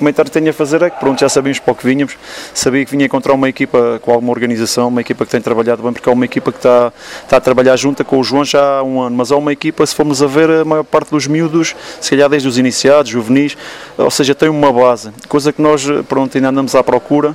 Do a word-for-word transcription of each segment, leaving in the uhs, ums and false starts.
comentário que tenho a fazer é que pronto, já sabíamos para o que vínhamos, sabia que vinha encontrar uma equipa com alguma organização, uma equipa que tem trabalhado bem, porque é uma equipa que está, está a trabalhar junta com o João já há um ano, mas é uma equipa, se formos a ver, a maior parte dos miúdos, se calhar desde os iniciados, juvenis, ou seja, tem uma base, coisa que nós pronto, ainda andamos à procura.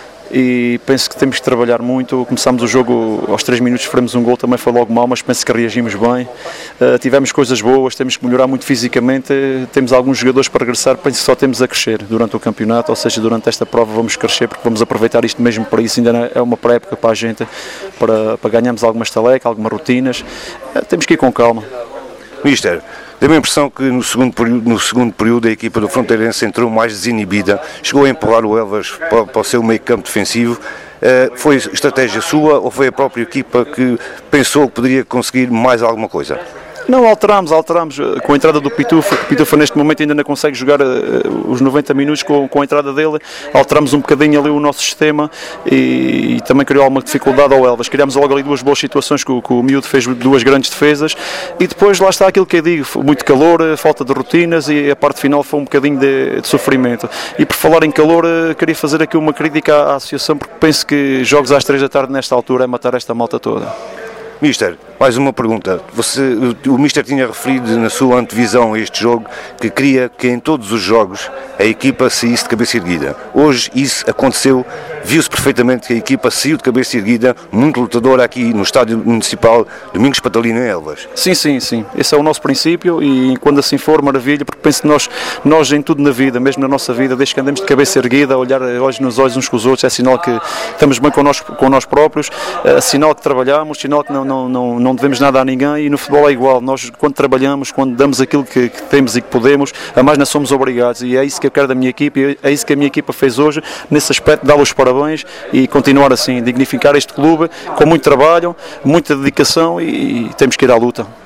E penso que temos que trabalhar muito. Começámos o jogo aos três minutos, sofremos um gol, também foi logo mal, mas penso que reagimos bem. Uh, tivemos coisas boas, temos que melhorar muito fisicamente, temos alguns jogadores para regressar, penso que só temos a crescer durante o campeonato, ou seja, durante esta prova vamos crescer, porque vamos aproveitar isto mesmo para isso, ainda é uma pré-época para a gente, para, para ganharmos alguma estaleca, algumas rotinas, uh, temos que ir com calma. Mister, deu-me a impressão que no segundo, período, no segundo período a equipa do Fronteirense entrou mais desinibida, chegou a empurrar o Elvas para, para o seu meio campo defensivo. Uh, foi estratégia sua ou foi a própria equipa que pensou que poderia conseguir mais alguma coisa? Não, alterámos, alterámos com a entrada do Pitufa, o Pitufa neste momento ainda não consegue jogar uh, os noventa minutos com, com a entrada dele, alterámos um bocadinho ali o nosso sistema e, e também criou alguma dificuldade ao Elvas, criámos logo ali duas boas situações que o, que o miúdo fez duas grandes defesas e depois lá está aquilo que eu digo, muito calor, falta de rotinas e a parte final foi um bocadinho de, de sofrimento. E por falar em calor, uh, queria fazer aqui uma crítica à, à associação porque penso que jogos às três da tarde nesta altura é matar esta malta toda. Mister, mais uma pergunta. Você, o Mister tinha referido na sua antevisão a este jogo que queria que em todos os jogos a equipa saísse de cabeça erguida. Hoje isso aconteceu, viu-se perfeitamente que a equipa saiu de cabeça erguida, muito lutadora aqui no Estádio Municipal Domingos Patalino em Elvas. Sim, sim, sim. Esse é o nosso princípio e quando assim for, maravilha, porque penso que nós, nós em tudo na vida, mesmo na nossa vida, desde que andemos de cabeça erguida, a olhar olhos nos olhos uns com os outros, é sinal que estamos bem com nós, com nós próprios, é sinal que trabalhamos, sinal que não, não, não, não devemos nada a ninguém e no futebol é igual. Nós, quando trabalhamos, quando damos aquilo que, que temos e que podemos, a mais não somos obrigados e é isso que eu quero da minha equipa e é isso que a minha equipa fez hoje, nesse aspecto, dar os parabéns e continuar assim, dignificar este clube com muito trabalho, muita dedicação e, e temos que ir à luta.